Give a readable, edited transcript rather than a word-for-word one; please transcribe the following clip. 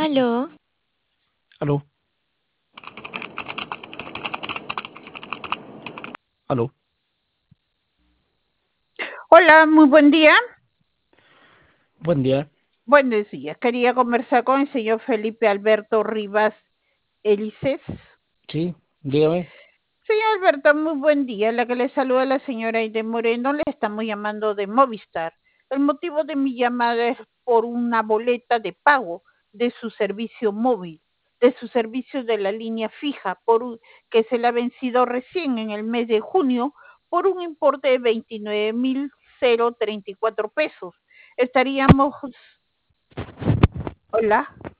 Aló, Aló, aló. Hola, muy buen día. Buen día. Buenos días. Quería conversar con el señor Felipe Alberto Rivas Elices. Sí, dígame. Señor Alberto, muy buen día. La que le saluda la señora Aide Moreno. Le estamos llamando de Movistar. El motivo de mi llamada es por una boleta de pago de su servicio móvil, de su servicio de la línea fija, que se le ha vencido recién en el mes de junio por un importe de 29.034 pesos. Estaríamos... Hola.